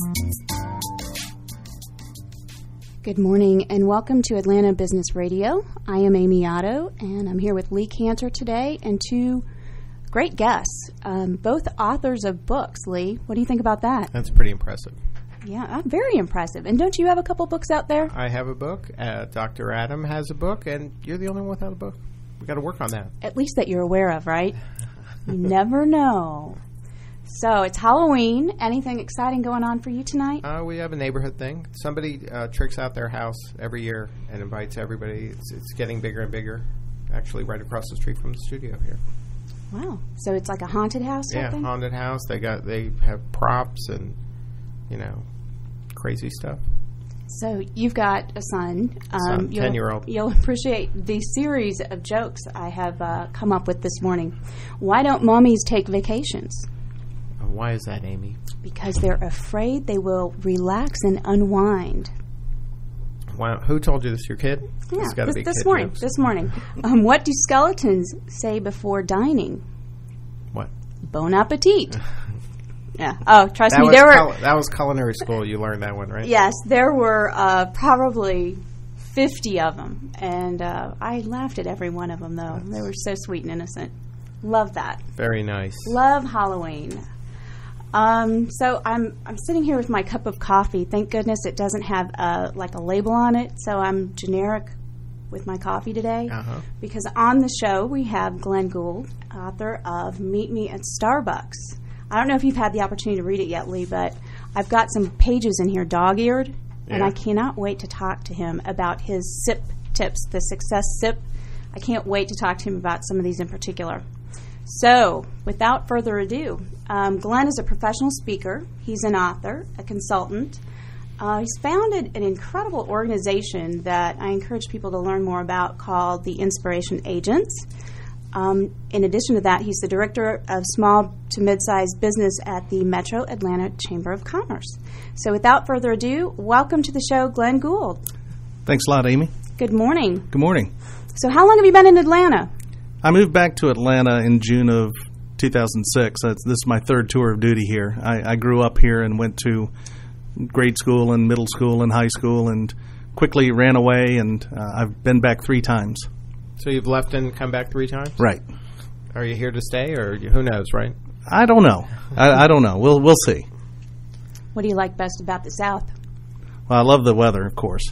Good morning and welcome to Atlanta Business Radio. I am Amy Otto and I'm here with Lee Cantor today and two great guests, both authors of books. Lee, what do you think about that? That's pretty impressive. Yeah, very impressive. And don't you have a couple books out there? I have a book. Dr. Adam has a book, and you're the only one without a book. We've got to work on that. At least that you're aware of, right? You never know. So it's Halloween. Anything exciting going on for you tonight? We have a neighborhood thing. Somebody tricks out their house every year and invites everybody. It's getting bigger and bigger, actually right across the street from the studio here. Wow. So it's like a haunted house type thing? Yeah, haunted house. They have props and, crazy stuff. So you've got a son. 10-year-old. You'll appreciate the series of jokes I have come up with this morning. Why don't mommies take vacations? Why is that, Amy? Because they're afraid they will relax and unwind. Wow. Who told you this? Your kid? Yeah, This morning. What do skeletons say before dining? What? Bon appetit. Yeah. Oh, trust me, that was culinary school. You learned that one, right? Yes, there were probably 50 of them, and I laughed at every one of them, though. They were so sweet and innocent. Love that. Very nice. Love Halloween. So I'm sitting here with my cup of coffee. Thank goodness it doesn't have a label on it, so I'm generic with my coffee today. Because on the show we have Glenn Gould, author of Meet Me at Starbucks. I don't know if you've had the opportunity to read it yet, Lee, but I've got some pages in here dog-eared, and I cannot wait to talk to him about his SIP tips, the success SIP. I can't wait to talk to him about some of these in particular. So, without further ado, Glenn is a professional speaker. He's an author, a consultant. He's founded an incredible organization that I encourage people to learn more about called the Inspiration Agents. In addition to that, he's the director of small to mid-sized business at the Metro Atlanta Chamber of Commerce. So, without further ado, welcome to the show, Glenn Gould. Thanks a lot, Amy. Good morning. Good morning. So, how long have you been in Atlanta? I moved back to Atlanta in June of 2006. This is my third tour of duty here. I grew up here and went to grade school and middle school and high school and quickly ran away, and I've been back 3 times. So you've left and come back 3 times? Right. Are you here to stay, or who knows, right? I don't know. I don't know. We'll see. What do you like best about the South? Well, I love the weather, of course.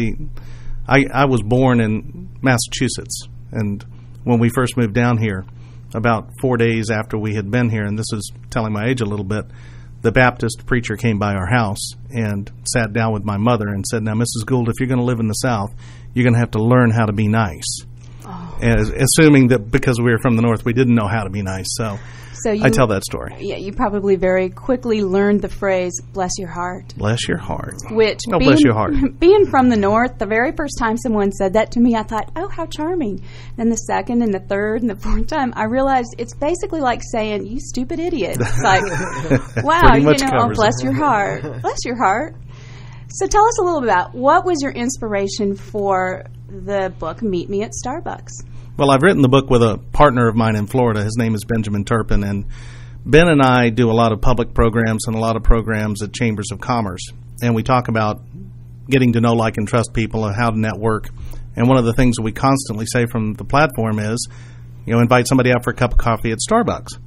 I was born in Massachusetts, and when we first moved down here, about 4 days after we had been here, and this is telling my age a little bit, the Baptist preacher came by our house and sat down with my mother and said, "Now, Mrs. Gould, if you're going to live in the South, you're going to have to learn how to be nice." And assuming that because we were from the North, we didn't know how to be nice. So I tell that story. Yeah, you probably very quickly learned the phrase, "bless your heart." Bless your heart. Which, bless your heart. Being from the North, the very first time someone said that to me, I thought, oh, how charming. Then the second and the third and the fourth time, I realized it's basically like saying, "you stupid idiot." It's like, wow, bless your heart. Bless your heart. So tell us a little bit about what was your inspiration for the book Meet Me at Starbucks? Well, I've written the book with a partner of mine in Florida. His name is Benjamin Turpin, and Ben and I do a lot of public programs and a lot of programs at Chambers of Commerce, and we talk about getting to know, like, and trust people and how to network. And one of the things that we constantly say from the platform is, invite somebody out for a cup of coffee at Starbucks.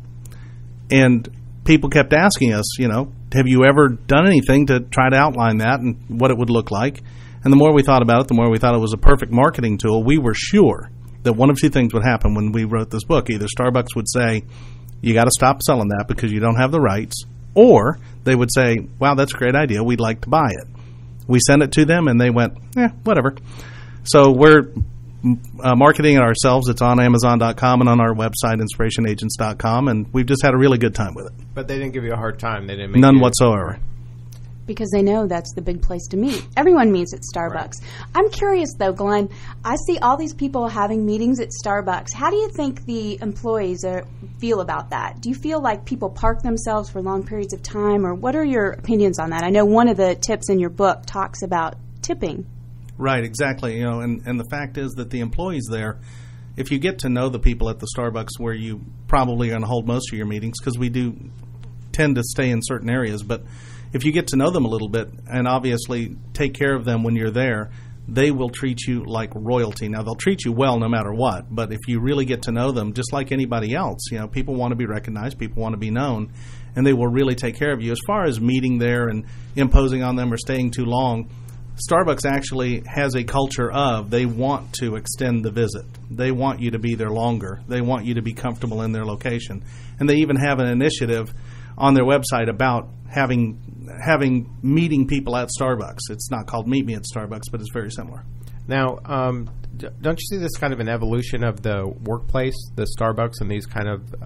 And people kept asking us, have you ever done anything to try to outline that and what it would look like? And the more we thought about it, the more we thought it was a perfect marketing tool. We were sure that one of 2 things would happen when we wrote this book. Either Starbucks would say, you got to stop selling that because you don't have the rights, or they would say, wow, that's a great idea, we'd like to buy it. We sent it to them, and they went, whatever. So we're marketing it ourselves. It's on Amazon.com and on our website, InspirationAgents.com, and we've just had a really good time with it. But they didn't give you a hard time? They didn't make None whatsoever. Because they know that's the big place to meet. Everyone meets at Starbucks. Right. I'm curious, though, Glenn. I see all these people having meetings at Starbucks. How do you think the employees feel about that? Do you feel like people park themselves for long periods of time, or what are your opinions on that? I know one of the tips in your book talks about tipping. Right, exactly. And the fact is that the employees there, if you get to know the people at the Starbucks where you probably are going to hold most of your meetings, because we do tend to stay in certain areas, but if you get to know them a little bit and obviously take care of them when you're there, they will treat you like royalty. Now, they'll treat you well no matter what, but if you really get to know them, just like anybody else, people want to be recognized, people want to be known, and they will really take care of you. As far as meeting there and imposing on them or staying too long, Starbucks actually has a culture of they want to extend the visit. They want you to be there longer. They want you to be comfortable in their location. And they even have an initiative on their website about having meeting people at Starbucks. It's not called Meet Me at Starbucks, but it's very similar. Now, don't you see this kind of an evolution of the workplace, the Starbucks, and these kind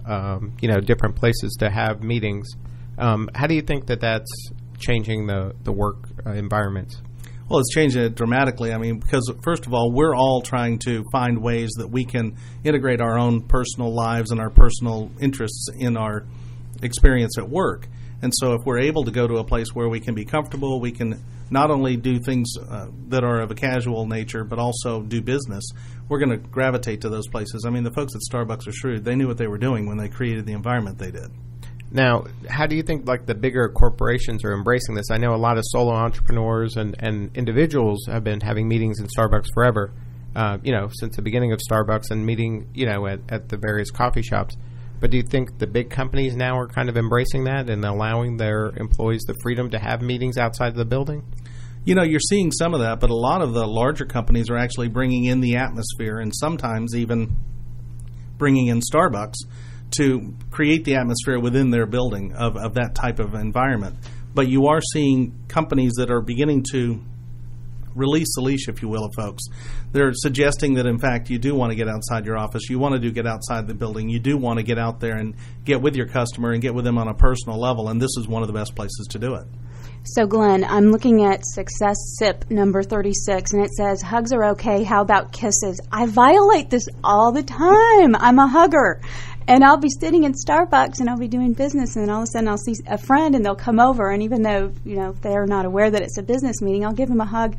of different places to have meetings? How do you think that that's changing the work environments? Well, it's changing it dramatically. I mean, because first of all, we're all trying to find ways that we can integrate our own personal lives and our personal interests in our experience at work. And so if we're able to go to a place where we can be comfortable, we can not only do things that are of a casual nature, but also do business, we're going to gravitate to those places. I mean, the folks at Starbucks are shrewd. They knew what they were doing when they created the environment they did. Now, how do you think the bigger corporations are embracing this? I know a lot of solo entrepreneurs and individuals have been having meetings in Starbucks forever, since the beginning of Starbucks and meeting, at the various coffee shops. But do you think the big companies now are kind of embracing that and allowing their employees the freedom to have meetings outside of the building? You're seeing some of that, but a lot of the larger companies are actually bringing in the atmosphere and sometimes even bringing in Starbucks to create the atmosphere within their building of that type of environment. But you are seeing companies that are beginning to release the leash, if you will, of folks. They're suggesting that, in fact, you do want to get outside your office. You want to get outside the building. You do want to get out there and get with your customer and get with them on a personal level, and this is one of the best places to do it. So, Glenn, I'm looking at Success SIP number 36, and it says, hugs are okay, how about kisses? I violate this all the time. I'm a hugger. And I'll be sitting in Starbucks, and I'll be doing business, and then all of a sudden I'll see a friend, and they'll come over, and even though, they're not aware that it's a business meeting, I'll give them a hug.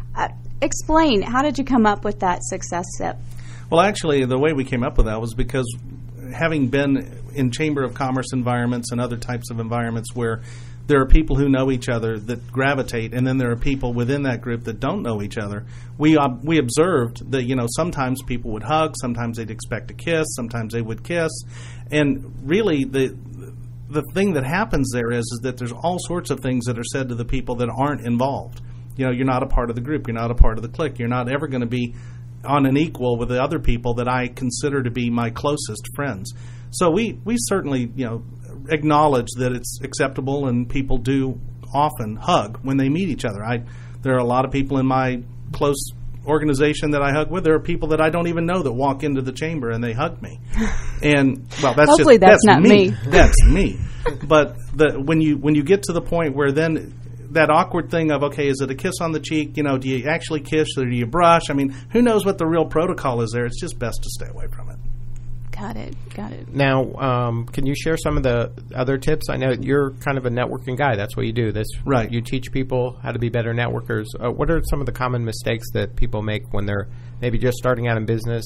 Explain, how did you come up with that Success SIP? Well, actually, the way we came up with that was because having been in Chamber of Commerce environments and other types of environments where there are people who know each other that gravitate, and then there are people within that group that don't know each other. We observed that, sometimes people would hug, sometimes they'd expect a kiss, sometimes they would kiss. And really, the thing that happens there is that there's all sorts of things that are said to the people that aren't involved. You're not a part of the group. You're not a part of the clique. You're not ever going to be on an equal with the other people that I consider to be my closest friends. So we certainly, acknowledge that it's acceptable, and people do often hug when they meet each other. There are a lot of people in my close organization that I hug with. There are people that I don't even know that walk into the chamber and they hug me. And that's hopefully that's not me. That's me. But when you get to the point where then that awkward thing of, okay, is it a kiss on the cheek? Do you actually kiss or do you brush? I mean, who knows what the real protocol is there? It's just best to stay away from it. Got it. Now, can you share some of the other tips? I know you're kind of a networking guy. That's what you do. Right. You teach people how to be better networkers. What are some of the common mistakes that people make when they're maybe just starting out in business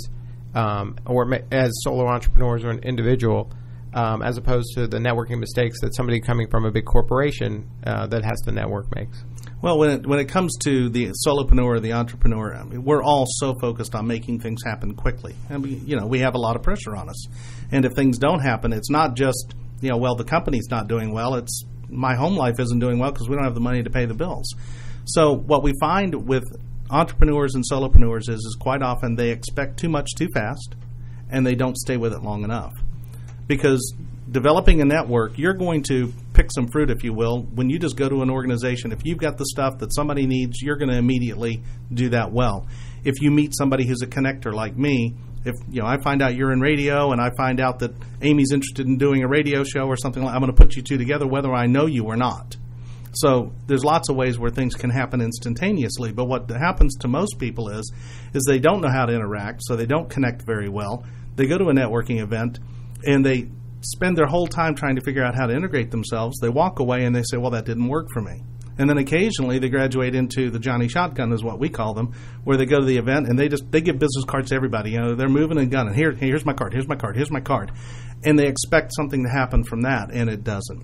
or as solo entrepreneurs or an individual, as opposed to the networking mistakes that somebody coming from a big corporation that has to network makes? Well, when it comes to the solopreneur or the entrepreneur, I mean, we're all so focused on making things happen quickly. And we have a lot of pressure on us. And if things don't happen, it's not just, the company's not doing well. It's my home life isn't doing well because we don't have the money to pay the bills. So what we find with entrepreneurs and solopreneurs is quite often they expect too much too fast, and they don't stay with it long enough. Because developing a network, you're going to pick some fruit, if you will, when you just go to an organization. If you've got the stuff that somebody needs, you're going to immediately do that well. If you meet somebody who's a connector like me, if I find out you're in radio and I find out that Amy's interested in doing a radio show or something, I'm going to put you two together whether I know you or not. So there's lots of ways where things can happen instantaneously, but what happens to most people is they don't know how to interact, so they don't connect very well. They go to a networking event and they spend their whole time trying to figure out how to integrate themselves. They walk away and they say, well, that didn't work for me. And then occasionally they graduate into the Johnny Shotgun is what we call them, where they go to the event and they give business cards to everybody. They're moving and gunning. Here's my card, here's my card, here's my card. And they expect something to happen from that, and it doesn't.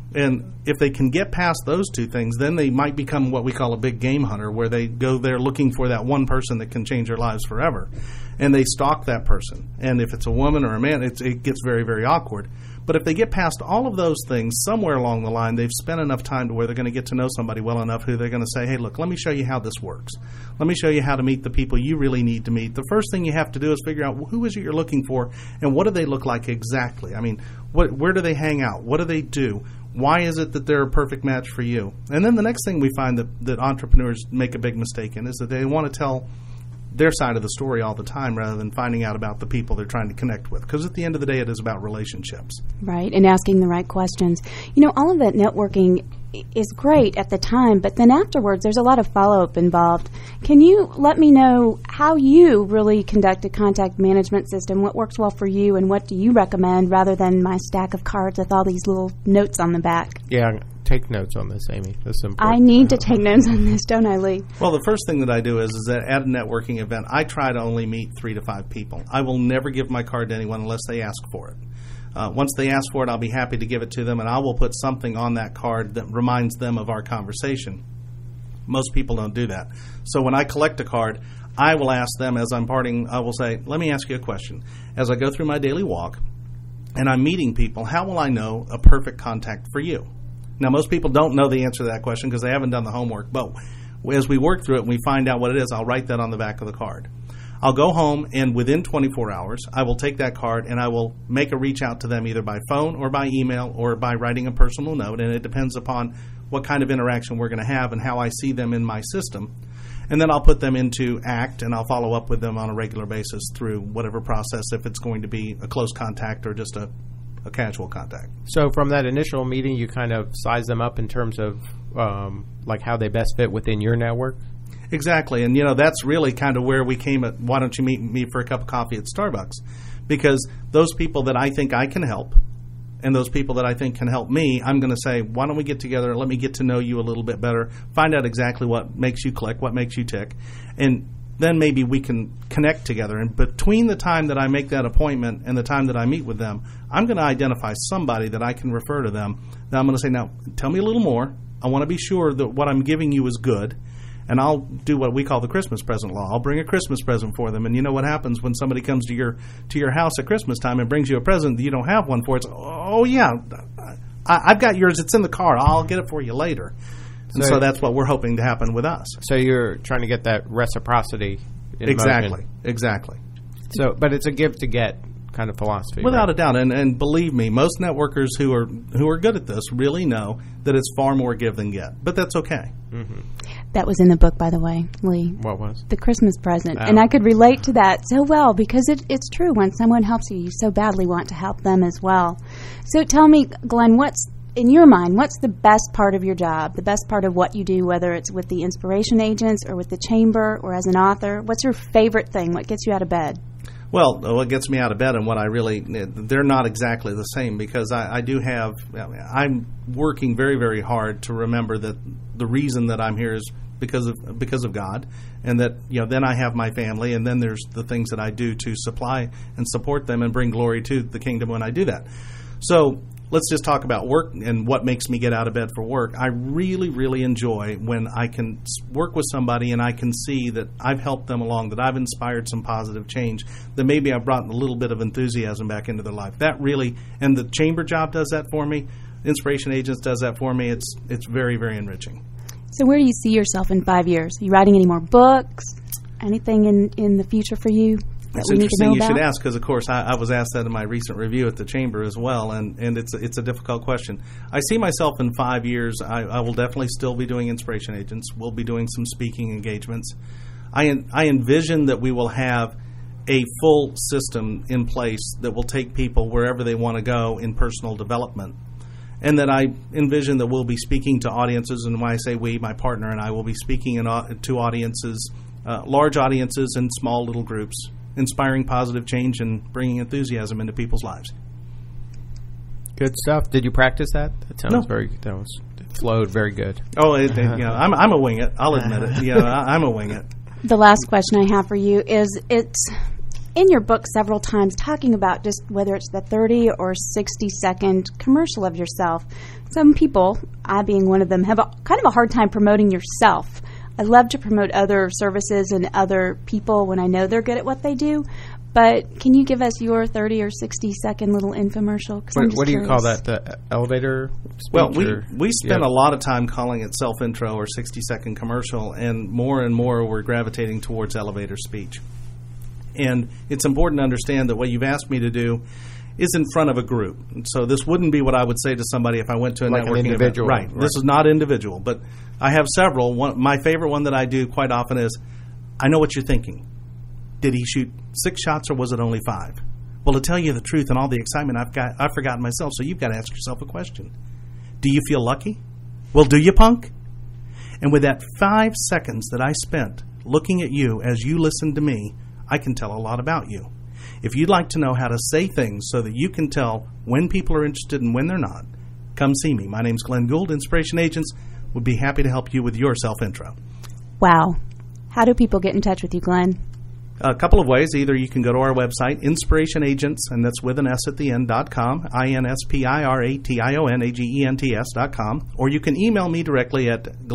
And if they can get past those two things, then they might become what we call a big game hunter, where they go there looking for that one person that can change their lives forever. And they stalk that person. And if it's a woman or a man, it gets very, very awkward. But if they get past all of those things, somewhere along the line, they've spent enough time to where they're going to get to know somebody well enough who they're going to say, hey, look, let me show you how this works. Let me show you how to meet the people you really need to meet. The first thing you have to do is figure out who is it you're looking for and what do they look like exactly. I mean, where do they hang out? What do they do? Why is it that they're a perfect match for you? And then the next thing we find that entrepreneurs make a big mistake in is that they want to tell their side of the story all the time rather than finding out about the people they're trying to connect with. Because at the end of the day, it is about relationships. Right, and asking the right questions. You know, all of that networking is great at the time, but then afterwards there's a lot of follow-up involved. Can you let me know how you really conduct a contact management system, what works well for you, and what do you recommend rather than my stack of cards with all these little notes on the back? Yeah, take notes on this, Amy. This is important. I need to take notes on this, don't I, Lee? Well, the first thing that I do is that at a networking event, I try to only meet 3 to 5 people. I will never give my card to anyone unless they ask for it. Once they ask for it, I'll be happy to give it to them, and I will put something on that card that reminds them of our conversation. Most people don't do that. So when I collect a card, I will ask them as I'm parting, I will say, let me ask you a question. As I go through my daily walk and I'm meeting people, how will I know a perfect contact for you? Now, most people don't know the answer to that question because they haven't done the homework, but as we work through it and we find out what it is, I'll write that on the back of the card. I'll go home, and within 24 hours, I will take that card and I will make a reach out to them either by phone or by email or by writing a personal note, and it depends upon what kind of interaction we're going to have and how I see them in my system. And then I'll put them into ACT, and I'll follow up with them on a regular basis through whatever process, if it's going to be a close contact or just a casual contact. So from that initial meeting, you kind of size them up in terms of like how they best fit within your network? Exactly. And, that's really kind of where we came at, why don't you meet me for a cup of coffee at Starbucks? Because those people that I think I can help and those people that I think can help me, I'm going to say, why don't we get together and let me get to know you a little bit better, find out exactly what makes you click, what makes you tick, and then maybe we can connect together. And between the time that I make that appointment and the time that I meet with them, I'm going to identify somebody that I can refer to them. Now I'm going to say, now, tell me a little more. I want to be sure that what I'm giving you is good. And I'll do what we call the Christmas present law. I'll bring a Christmas present for them. And you know what happens when somebody comes to your house at Christmas time and brings you a present that you don't have one for? It's, oh, yeah, I've got yours. It's in the car. I'll get it for you later. And so that's what we're hoping to happen with us. So you're trying to get that reciprocity in motion. Exactly. So, but it's a give to get kind of philosophy. Without a doubt. And believe me, most networkers who are good at this really know that it's far more give than get. But that's okay. Mm-hmm. That was in the book, by the way, Lee. What was? The Christmas present. And I could relate to that so well because it's true. When someone helps you, you so badly want to help them as well. So tell me, Glenn, in your mind, what's the best part of your job, the best part of what you do, whether it's with the Inspiration Agents or with the Chamber or as an author? What's your favorite thing? What gets you out of bed? Well, what gets me out of bed and what they're not exactly the same because I'm working very, very hard to remember that the reason that I'm here is because of God, and that then I have my family, and then there's the things that I do to supply and support them and bring glory to the kingdom when I do that. So let's just talk about work and what makes me get out of bed for work. I really, really enjoy when I can work with somebody and I can see that I've helped them along, that I've inspired some positive change, that maybe I've brought a little bit of enthusiasm back into their life. That really, and the Chamber job does that for me. Inspiration Agents does that for me. It's very, very enriching. So where do you see yourself in 5 years? Are you writing any more books? Anything in the future for you? It's interesting you should ask because, of course, I was asked that in my recent review at the Chamber as well, and it's a difficult question. I see myself in 5 years. I will definitely still be doing Inspiration Agents. We'll be doing some speaking engagements. I envision that we will have a full system in place that will take people wherever they want to go in personal development, and that I envision that we'll be speaking to audiences, and when I say we, my partner and I will be speaking to audiences, large audiences and small little groups, inspiring positive change and bringing enthusiasm into people's lives. Good stuff. Did you practice that? That sounds it flowed very good. Oh, I'm a wing it. I'll admit it. I'm a wing it. The last question I have for you is in your book several times talking about just whether it's the 30 or 60-second commercial of yourself. Some people, I being one of them, have kind of a hard time promoting yourself. I love to promote other services and other people when I know they're good at what they do. But can you give us your 30 or 60-second little infomercial? What do you call that? The elevator speech? Well, we spend a lot of time calling it self-intro or 60-second commercial, and more we're gravitating towards elevator speech. And it's important to understand that what you've asked me to do is in front of a group. So this wouldn't be what I would say to somebody if I went to a networking individual event. Right. This is not individual, but I have several. My favorite one that I do quite often is, I know what you're thinking. Did he shoot 6 shots or was it only 5? Well, to tell you the truth and all the excitement I've forgotten myself, so you've got to ask yourself a question. Do you feel lucky? Well, do you, punk? And with that 5 seconds that I spent looking at you as you listened to me, I can tell a lot about you. If you'd like to know how to say things so that you can tell when people are interested and when they're not, come see me. My name's Glenn Gould. Inspiration Agents would be happy to help you with your self-intro. Wow. How do people get in touch with you, Glenn? A couple of ways. Either you can go to our website, Inspiration Agents, and that's with an S at the end, .com, INSPIRATIONAGENTS.com, or you can email me directly at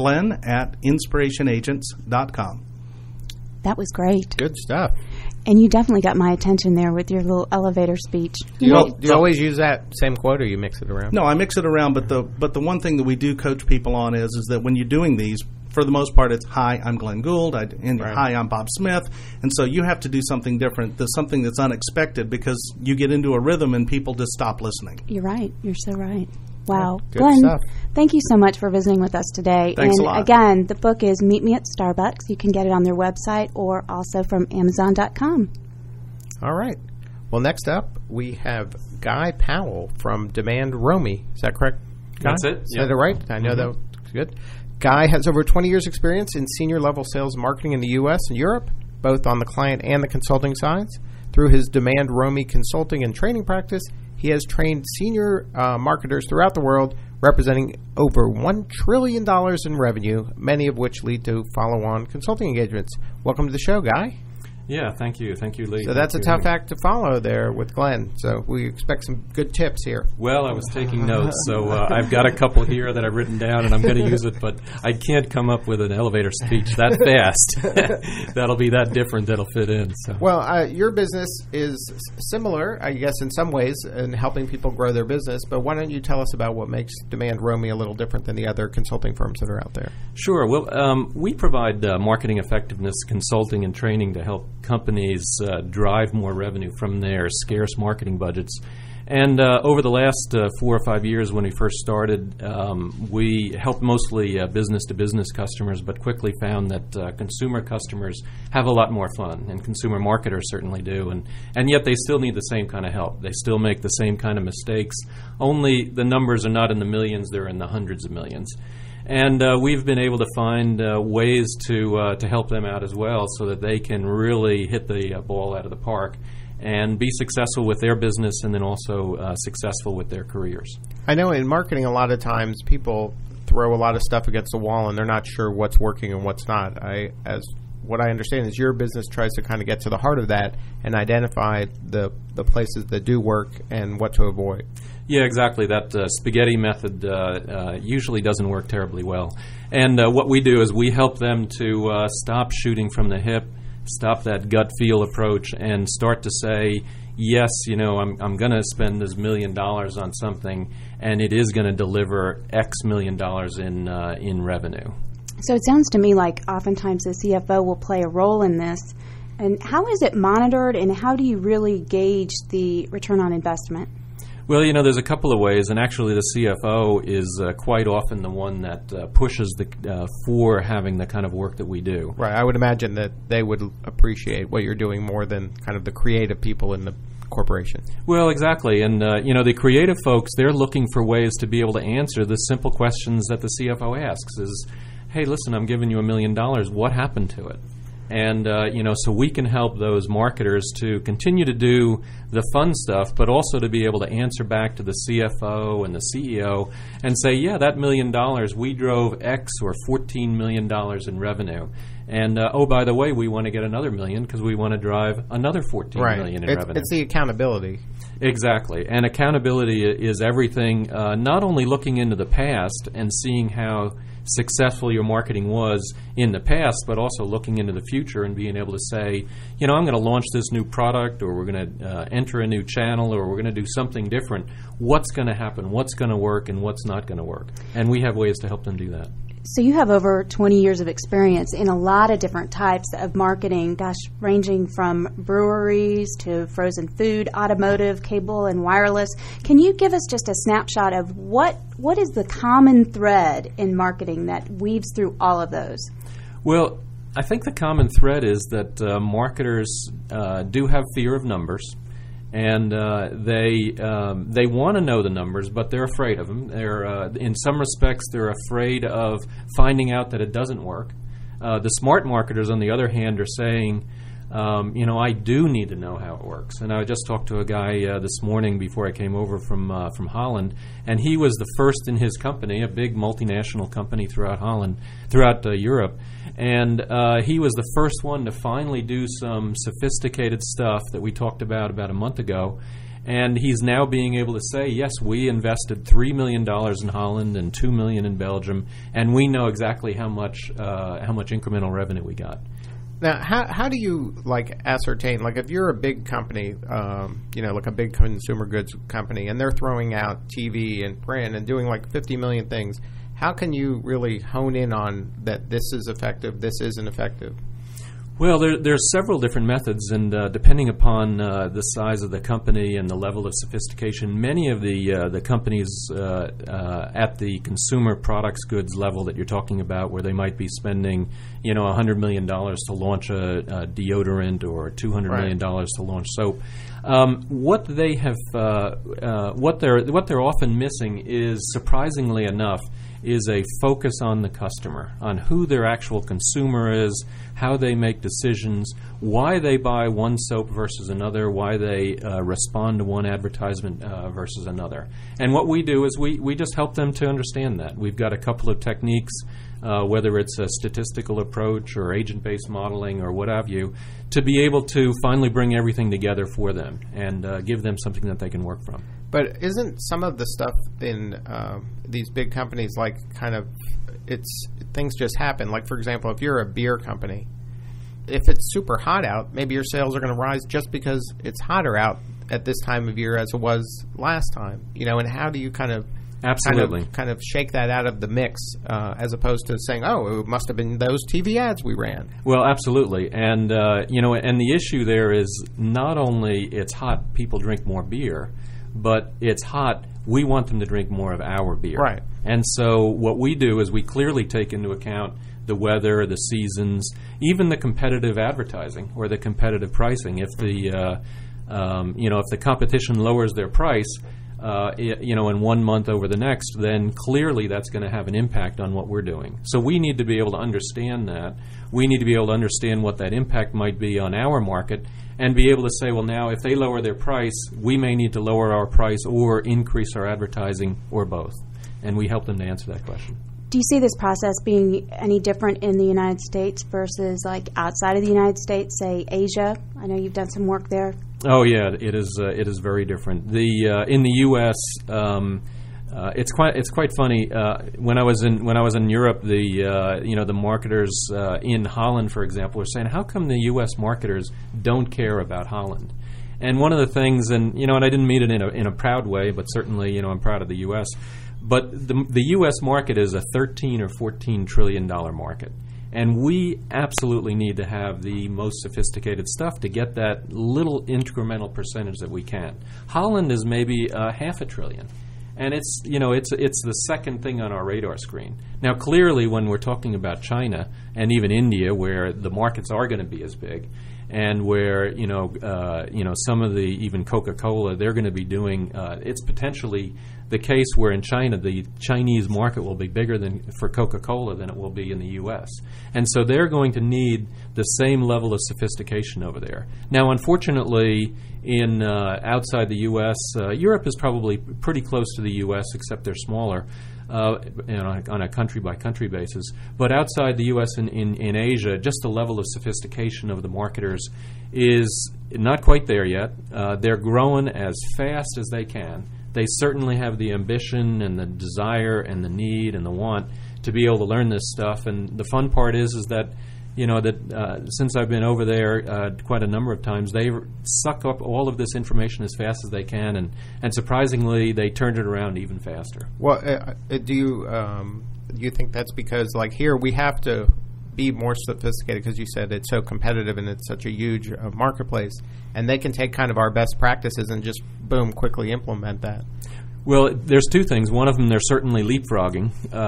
glenn@inspirationagents.com. That was great. Good stuff. And you definitely got my attention there with your little elevator speech. Do you always use that same quote, or you mix it around? No, I mix it around, but the one thing that we do coach people on is that when you're doing these, for the most part, it's, hi, I'm Glenn Gould, hi, I'm Bob Smith. And so you have to do something different, something that's unexpected, because you get into a rhythm and people just stop listening. You're right. You're so right. Wow. Good Glenn, stuff. Thank you so much for visiting with us today. Thanks and a lot. Again, the book is Meet Me at Starbucks. You can get it on their website or also from Amazon.com. All right. Well, next up, we have Guy Powell from Demand Romy. Is that correct, Guy? That's it. Is that right? I know that was good. Guy has over 20 years' experience in senior-level sales and marketing in the U.S. and Europe, both on the client and the consulting sides. Through his Demand Romy consulting and training practice, he has trained senior marketers throughout the world, representing over $1 trillion in revenue, many of which lead to follow-on consulting engagements. Welcome to the show, Guy. Yeah, thank you. Thank you, Lee. So that's a tough act to follow there with Glenn. So we expect some good tips here. Well, I was taking notes, so I've got a couple here that I've written down, and I'm going to use it, but I can't come up with an elevator speech that fast. That'll be that different that'll fit in. So. Well, your business is similar, I guess, in some ways, in helping people grow their business, but why don't you tell us about what makes Demand Romy a little different than the other consulting firms that are out there? Sure. Well, we provide marketing effectiveness consulting and training to help companies drive more revenue from their scarce marketing budgets. And over the last 4 or 5 years when we first started, we helped mostly business-to-business customers, but quickly found that consumer customers have a lot more fun, and consumer marketers certainly do. And yet they still need the same kind of help. They still make the same kind of mistakes, only the numbers are not in the millions, they're in the hundreds of millions. And we've been able to find ways to help them out as well so that they can really hit the ball out of the park and be successful with their business and then also successful with their careers. I know in marketing a lot of times people throw a lot of stuff against the wall and they're not sure what's working and what's not. What I understand is your business tries to kind of get to the heart of that and identify the places that do work and what to avoid. Yeah, exactly. That spaghetti method usually doesn't work terribly well. And what we do is we help them to stop shooting from the hip, stop that gut feel approach, and start to say, yes, I'm going to spend this $1 million on something, and it is going to deliver X $1 million in revenue. So it sounds to me like oftentimes the CFO will play a role in this. And how is it monitored, and how do you really gauge the return on investment? Well, there's a couple of ways, and actually the CFO is quite often the one that pushes for having the kind of work that we do. Right. I would imagine that they would appreciate what you're doing more than kind of the creative people in the corporation. Well, exactly. And, the creative folks, they're looking for ways to be able to answer the simple questions that the CFO asks is, hey, listen, I'm giving you $1 million. What happened to it? And, so we can help those marketers to continue to do the fun stuff, but also to be able to answer back to the CFO and the CEO and say, yeah, that $1 million, we drove X or $14 million in revenue. And, oh, by the way, we want to get another $1 million because we want to drive another $14 million in revenue. It's the accountability. Exactly. And accountability is everything, not only looking into the past and seeing how successful your marketing was in the past, but also looking into the future and being able to say, you know, I'm going to launch this new product, or we're going to enter a new channel, or we're going to do something different. What's going to happen? What's going to work and what's not going to work? And we have ways to help them do that. So you have over 20 years of experience in a lot of different types of marketing, ranging from breweries to frozen food, automotive, cable, and wireless. Can you give us just a snapshot of what is the common thread in marketing that weaves through all of those? Well, I think the common thread is that marketers do have fear of numbers. And they want to know the numbers, but they're afraid of them. In some respects, they're afraid of finding out that it doesn't work. The smart marketers, on the other hand, are saying, I do need to know how it works. And I just talked to a guy this morning before I came over from Holland, and he was the first in his company, a big multinational company throughout Europe. And he was the first one to finally do some sophisticated stuff that we talked about a month ago. And he's now being able to say, yes, we invested $3 million in Holland and $2 million in Belgium, and we know exactly how much incremental revenue we got. Now, how do you ascertain, if you're a big company, like a big consumer goods company, and they're throwing out TV and print and doing 50 million things, how can you really hone in on that this is effective, this isn't effective? Well, there's several different methods, and depending upon the size of the company and the level of sophistication, many of the companies at the consumer products goods level that you're talking about, where they might be spending, $100 million to launch a deodorant or $200 million to launch soap. What they're often missing is, surprisingly enough, is a focus on the customer, on who their actual consumer is, how they make decisions, why they buy one soap versus another, why they respond to one advertisement versus another. And what we do is we just help them to understand that. We've got a couple of techniques, whether it's a statistical approach or agent-based modeling or what have you, to be able to finally bring everything together for them and give them something that they can work from. But isn't some of the stuff in these big companies things just happen? For example, if you're a beer company, if it's super hot out, maybe your sales are going to rise just because it's hotter out at this time of year as it was last time. And how do you Absolutely. Kind of shake that out of the mix as opposed to saying, oh, it must have been those TV ads we ran? Well, absolutely. And, and the issue there is not only it's hot, people drink more beer, but it's hot, we want them to drink more of our beer. Right. And so what we do is we clearly take into account the weather, the seasons, even the competitive advertising or the competitive pricing. If the if the competition lowers their price, in 1 month over the next, then clearly that's going to have an impact on what we're doing. So we need to be able to understand that. We need to be able to understand what that impact might be on our market and be able to say, well, now if they lower their price, we may need to lower our price or increase our advertising or both. And we help them to answer that question. Do you see this process being any different in the United States versus outside of the United States, say Asia? I know you've done some work there. Oh yeah, it is very different. In the U.S., it's quite funny. When I was in Europe, the marketers in Holland, for example, were saying, how come the U.S. marketers don't care about Holland? And one of the things, and I didn't mean it in a proud way, but certainly I'm proud of the U.S. But the U.S. market is a $13 or $14 trillion market. And we absolutely need to have the most sophisticated stuff to get that little incremental percentage that we can. Holland is maybe $500 billion. And it's the second thing on our radar screen. Now, clearly, when we're talking about China and even India, where the markets are going to be as big, and where some of the even Coca-Cola, they're going to be doing. It's potentially the case where in China the Chinese market will be bigger for Coca-Cola than it will be in the U.S. And so they're going to need the same level of sophistication over there. Now, unfortunately, in outside the U.S., Europe is probably pretty close to the U.S., except they're smaller. on a country-by-country basis. But outside the U.S. and in Asia, just the level of sophistication of the marketers is not quite there yet. They're growing as fast as they can. They certainly have the ambition and the desire and the need and the want to be able to learn this stuff. And the fun part is that since I've been over there quite a number of times, they suck up all of this information as fast as they can, and surprisingly, they turned it around even faster. Well, do you think that's because, like, here we have to be more sophisticated because you said it's so competitive and it's such a huge marketplace, and they can take kind of our best practices and just, boom, quickly implement that? Well, there's two things. One of them, they're certainly leapfrogging.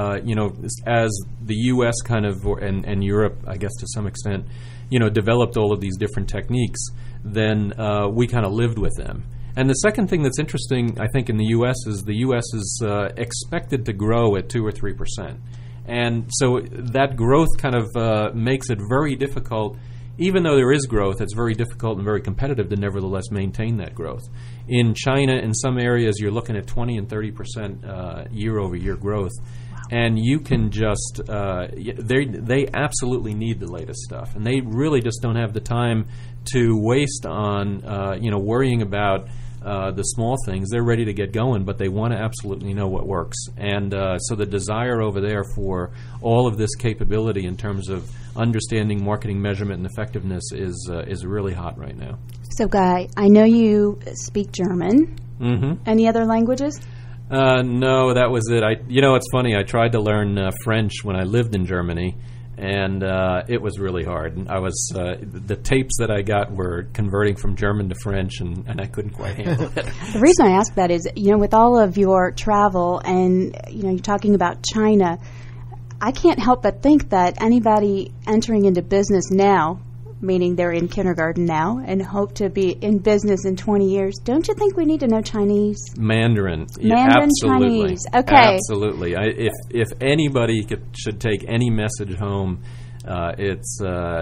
As the U.S. kind of, and Europe, I guess to some extent, developed all of these different techniques, then we kind of lived with them. And the second thing that's interesting, I think, in the U.S. is the U.S. is expected to grow at 2 or 3%. And so that growth kind of makes it very difficult. Even though there is growth, it's very difficult and very competitive to nevertheless maintain that growth. In China, in some areas, you're looking at 20 and 30% year-over-year growth. Wow. And you can just they absolutely need the latest stuff. And they really just don't have the time to waste on worrying about the small things. They're ready to get going, but they want to absolutely know what works. And so the desire over there for all of this capability in terms of understanding marketing measurement and effectiveness is really hot right now. So, Guy, I know you speak German. Mm-hmm. Any other languages? No, that was it. It's funny. I tried to learn French when I lived in Germany, and it was really hard. I was the tapes that I got were converting from German to French, and I couldn't quite handle it. The reason I ask that is, with all of your travel and you're talking about China, I can't help but think that anybody entering into business now, meaning they're in kindergarten now and hope to be in business in 20 years, don't you think we need to know Chinese? Mandarin. Mandarin, absolutely. Chinese. Okay. Absolutely. If anybody should take any message home, it's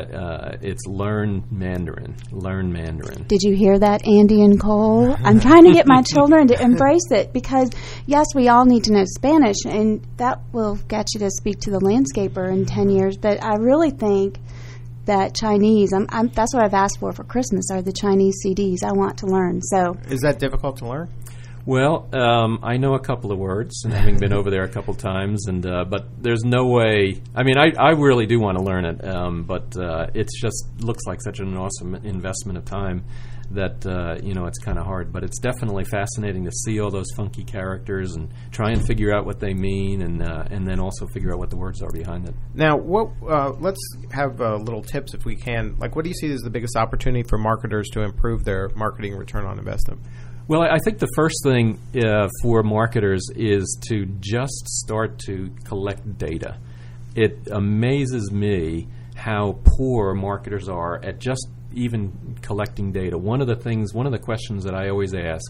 learn Mandarin. Learn Mandarin. Did you hear that, Andy and Cole? I'm trying to get my children to embrace it because, yes, we all need to know Spanish, and that will get you to speak to the landscaper in 10 years. But I really think that Chinese, that's what I've asked for Christmas, are the Chinese CDs. I want to learn. So, is that difficult to learn? Well, I know a couple of words, and having been over there a couple times, but there's no way. I mean, I really do want to learn it, but it just looks like such an awesome investment of time that it's kind of hard. But it's definitely fascinating to see all those funky characters and try and figure out what they mean, and then also figure out what the words are behind it. Now, let's have little tips if we can. Like, what do you see as the biggest opportunity for marketers to improve their marketing return on investment? Well, I think the first thing for marketers is to just start to collect data. It amazes me how poor marketers are at just even collecting data. One of the questions that I always ask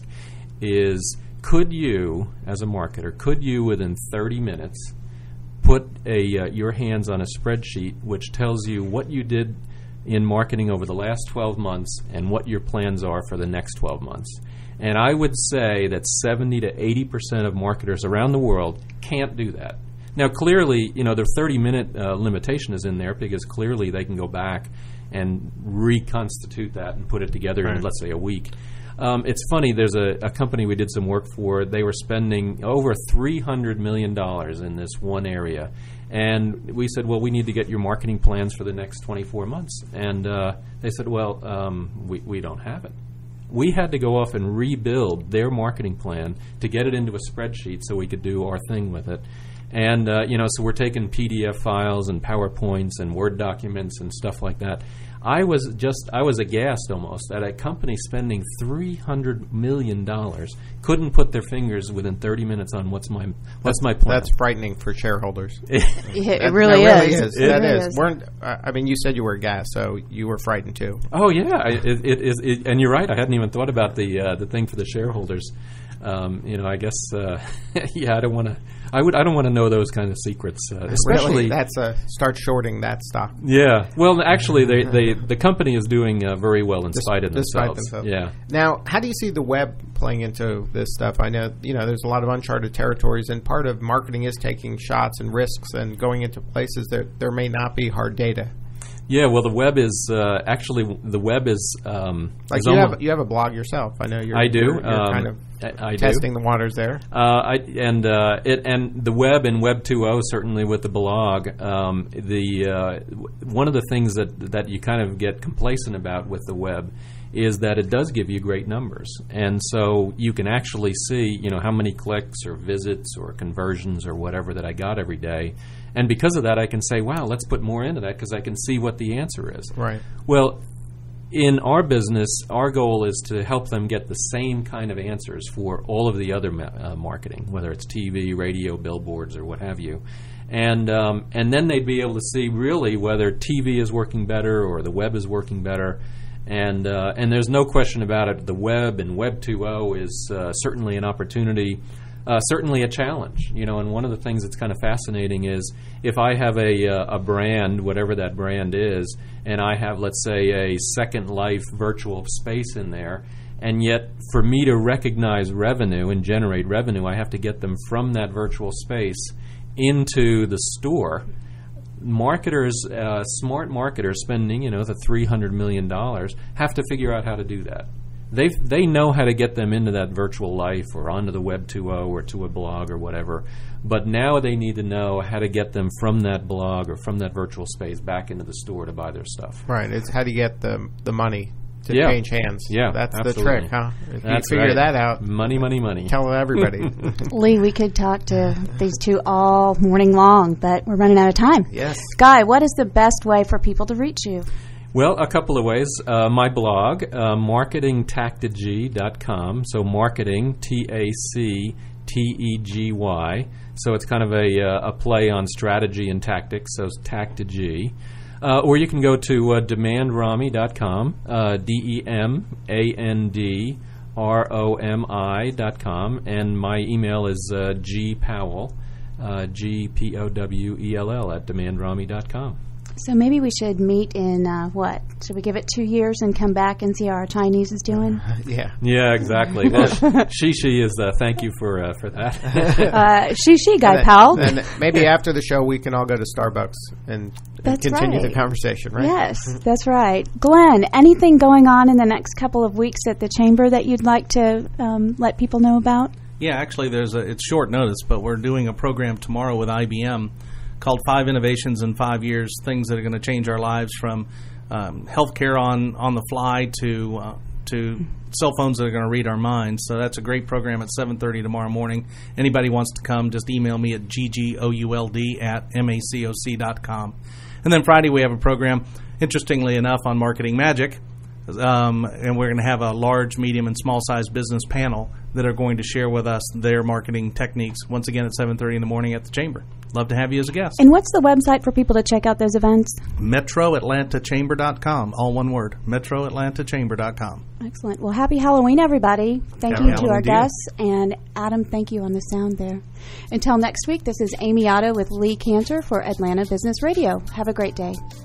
is, could you, as a marketer, within 30 minutes put your hands on a spreadsheet which tells you what you did in marketing over the last 12 months and what your plans are for the next 12 months? And I would say that 70 to 80% of marketers around the world can't do that. Now, clearly, their 30-minute limitation is in there because clearly they can go back and reconstitute that and put it together in, let's say, a week. It's funny, there's a company we did some work for. They were spending over $300 million in this one area. And we said, well, we need to get your marketing plans for the next 24 months. And they said, well, we don't have it. We had to go off and rebuild their marketing plan to get it into a spreadsheet so we could do our thing with it. And, so we're taking PDF files and PowerPoints and Word documents and stuff like that. I was aghast almost at a company spending $300 million couldn't put their fingers within 30 minutes on what's my plan. That's frightening for shareholders. It really is. That is. You said you were aghast, so you were frightened too. Oh yeah, it is. And you're right. I hadn't even thought about the thing for the shareholders. I guess, I don't want to. I don't want to know those kind of secrets, especially. Really? That's start shorting that stock. Yeah. Well, actually, the company is doing very well in spite of themselves. Yeah. Now, how do you see the web playing into this stuff? I know there's a lot of uncharted territories, and part of marketing is taking shots and risks and going into places that there may not be hard data. Yeah, well, the web is like you have a blog yourself. I know I do. You're kind of testing the waters there. And the web and Web 2.0 certainly with the blog. One of the things that you kind of get complacent about with the web is that it does give you great numbers, and so you can actually see how many clicks or visits or conversions or whatever that I got every day. And because of that, I can say, wow, let's put more into that because I can see what the answer is. Right. Well, in our business, our goal is to help them get the same kind of answers for all of the other marketing, whether it's TV, radio, billboards, or what have you. And then they'd be able to see really whether TV is working better or the web is working better. And there's no question about it. The web and Web 2.0 is certainly an opportunity. Certainly a challenge, and one of the things that's kind of fascinating is if I have a brand, whatever that brand is, and I have, let's say, a Second Life virtual space in there, and yet for me to recognize revenue and generate revenue, I have to get them from that virtual space into the store. Marketers, smart marketers spending, the $300 million, have to figure out how to do that. They know how to get them into that virtual life or onto the Web 2.0 or to a blog or whatever, but now they need to know how to get them from that blog or from that virtual space back into the store to buy their stuff. Right. It's how do you get the money to change hands. Yeah, that's absolutely. the trick, huh? If that's you figure right. that out, money. Tell everybody. Lee, we could talk to these two all morning long, but we're running out of time. Yes. Guy, what is the best way for people to reach you? Well, a couple of ways. My blog, marketingtactigy.com. So marketing, TACTEGY. So it's kind of a play on strategy and tactics, so it's Tactigy. Or you can go to demandrami.com, DEMANDROMI.com, and my email is gpowell, GPOWELL at demandrami.com. So maybe we should meet in, should we give it 2 years and come back and see how our Chinese is doing? Yeah. Yeah, exactly. Well, Shishi is, thank you for that. Shishi, Guy Powell. And maybe after the show we can all go to Starbucks and continue the conversation, right? Yes, that's right. Glenn, anything going on in the next couple of weeks at the Chamber that you'd like to let people know about? Yeah, actually, it's short notice, but we're doing a program tomorrow with IBM called 5 Innovations in 5 Years, things that are going to change our lives from healthcare on the fly to cell phones that are going to read our minds. So that's a great program at 7:30 tomorrow morning. Anybody wants to come, just email me at ggould@macoc.com. And then Friday we have a program, interestingly enough, on Marketing Magic. And we're going to have a large, medium, and small-size business panel that are going to share with us their marketing techniques, once again at 7:30 in the morning at the Chamber. Love to have you as a guest. And what's the website for people to check out those events? MetroAtlantaChamber.com, all one word, MetroAtlantaChamber.com. Excellent. Well, happy Halloween, everybody. Thank you to our Halloween guests. And Adam, thank you on the sound there. Until next week, this is Amy Otto with Lee Cantor for Atlanta Business Radio. Have a great day.